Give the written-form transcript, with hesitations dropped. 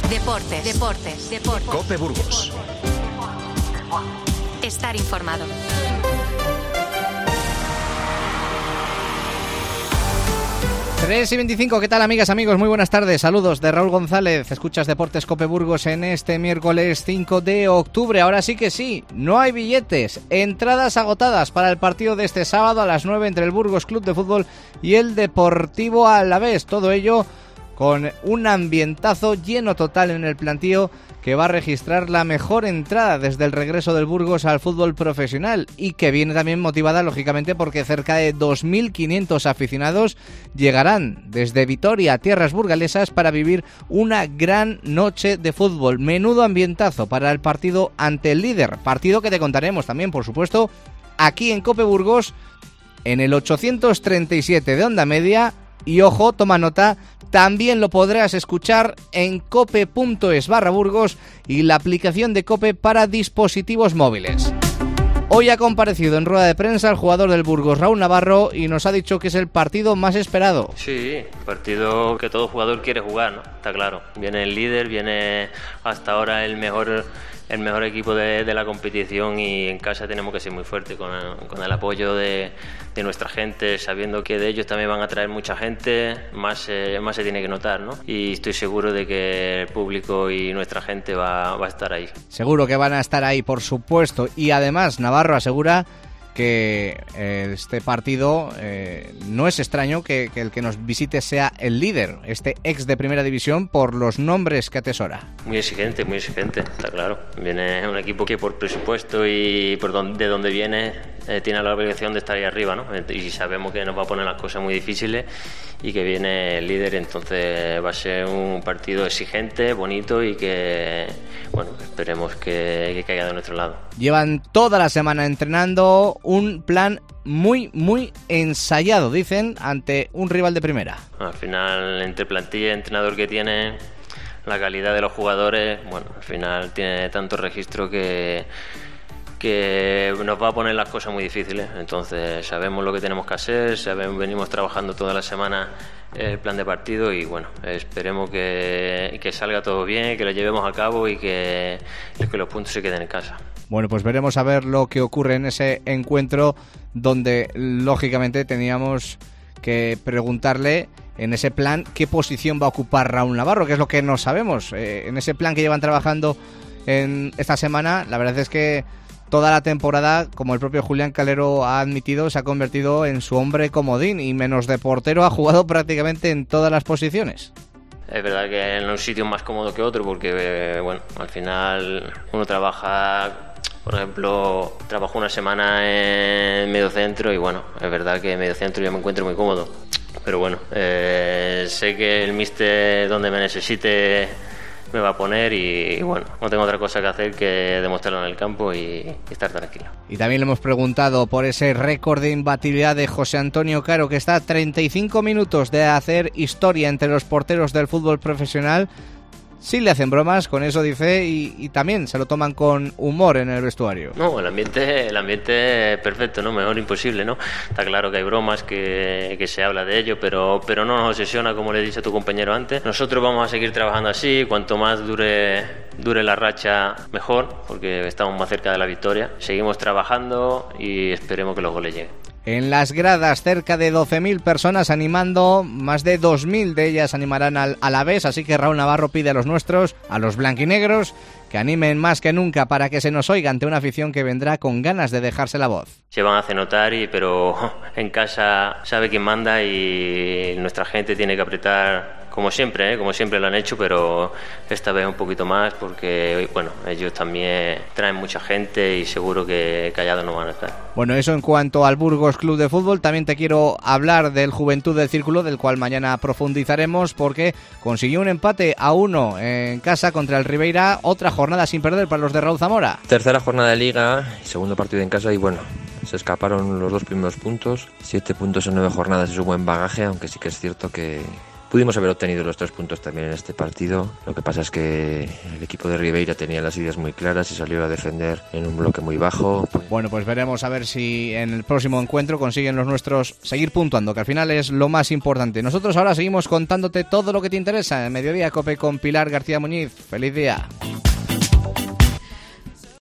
Deportes. COPE Burgos. Estar informado. Tres y 25, ¿qué tal, amigas, amigos? Muy buenas tardes, saludos de Raúl González. Escuchas Deportes COPE Burgos en este miércoles 5 de octubre. Ahora sí que sí, no hay billetes, entradas agotadas para el partido de este sábado a las 9 entre el Burgos Club de Fútbol y el Deportivo Alavés. Todo ello con un ambientazo lleno total en el plantío que va a registrar la mejor entrada desde el regreso del Burgos al fútbol profesional y que viene también motivada, lógicamente, porque cerca de 2.500 aficionados llegarán desde Vitoria a tierras burgalesas para vivir una gran noche de fútbol. Menudo ambientazo para el partido ante el líder, partido que te contaremos también, por supuesto, aquí en COPE Burgos, en el 837 de onda media. Y ojo, toma nota, también lo podrás escuchar en cope.es/Burgos y la aplicación de COPE para dispositivos móviles. Hoy ha comparecido en rueda de prensa el jugador del Burgos, Raúl Navarro, y nos ha dicho que es el partido más esperado. Sí, partido que todo jugador quiere jugar, ¿no? Está claro. Viene el líder, viene hasta ahora el mejor equipo de la competición y en casa tenemos que ser muy fuertes con el apoyo de nuestra gente, sabiendo que de ellos también van a traer mucha gente, más se tiene que notar, ¿no? Y estoy seguro de que el público y nuestra gente va a estar ahí. Seguro que van a estar ahí, por supuesto, y además Navarro asegura que este partido no es extraño que el que nos visite sea el líder, este ex de primera división, por los nombres que atesora. Muy exigente, está claro. Viene un equipo que por presupuesto y de donde viene tiene la obligación de estar ahí arriba, ¿no? Y sabemos que nos va a poner las cosas muy difíciles y que viene el líder, entonces va a ser un partido exigente, bonito y que, bueno, esperemos que caiga de nuestro lado. Llevan toda la semana entrenando un plan muy ensayado, dicen, ante un rival de primera. Al final, entre plantilla y entrenador que tiene, la calidad de los jugadores, bueno, al final tiene tanto registro que nos va a poner las cosas muy difíciles. Entonces sabemos lo que tenemos que hacer, venimos trabajando toda la semana el plan de partido y bueno, esperemos que salga todo bien, que lo llevemos a cabo y que los puntos se queden en casa. Bueno, pues veremos a ver lo que ocurre en ese encuentro donde lógicamente teníamos que preguntarle en ese plan qué posición va a ocupar Raúl Navarro, que es lo que no sabemos. En ese plan que llevan trabajando en esta semana, la verdad es que toda la temporada, como el propio Julián Calero ha admitido, se ha convertido en su hombre comodín y menos de portero ha jugado prácticamente en todas las posiciones. Es verdad que en un sitio más cómodo que otro porque, bueno, al final uno trabaja, por ejemplo, trabajo una semana en mediocentro y bueno, es verdad que en mediocentro yo me encuentro muy cómodo. Pero bueno, sé que el míster donde me necesite me va a poner y bueno, no tengo otra cosa que hacer que demostrarlo en el campo y estar tranquilo. Y también le hemos preguntado por ese récord de imbatibilidad de José Antonio Caro, que está a 35 minutos de hacer historia entre los porteros del fútbol profesional. Sí le hacen bromas con eso, dice, y también se lo toman con humor en el vestuario. No, el ambiente es perfecto, ¿no? Mejor imposible, ¿no? Está claro que hay bromas, que se habla de ello, pero no nos obsesiona, como le he dicho a tu compañero antes. Nosotros vamos a seguir trabajando así, cuanto más dure la racha, mejor, porque estamos más cerca de la victoria. Seguimos trabajando y esperemos que los goles lleguen. En las gradas, cerca de 12.000 personas animando, más de 2.000 de ellas animarán al Alavés, así que Raúl Navarro pide a los nuestros, a los blanquinegros, que animen más que nunca para que se nos oiga ante una afición que vendrá con ganas de dejarse la voz. Se van a hacer notar, pero en casa sabe quién manda y nuestra gente tiene que apretar como siempre lo han hecho, pero esta vez un poquito más porque, bueno, ellos también traen mucha gente y seguro que callados no van a estar. Bueno, eso en cuanto al Burgos Club de Fútbol. También te quiero hablar del Juventud del Círculo, del cual mañana profundizaremos porque consiguió un empate a 1 en casa contra el Ribeira. Otra jornada sin perder para los de Raúl Zamora. Tercera jornada de Liga, segundo partido en casa y bueno, se escaparon los 2 primeros puntos. 7 puntos en 9 jornadas es un buen bagaje, aunque sí que es cierto que Pudimos haber obtenido los 3 puntos también en este partido. Lo que pasa es que el equipo de Ribeira tenía las ideas muy claras y salió a defender en un bloque muy bajo. Bueno, pues veremos a ver si en el próximo encuentro consiguen los nuestros seguir puntuando, que al final es lo más importante. Nosotros ahora seguimos contándote todo lo que te interesa en Mediodía Cope con Pilar García Muñiz. ¡Feliz día!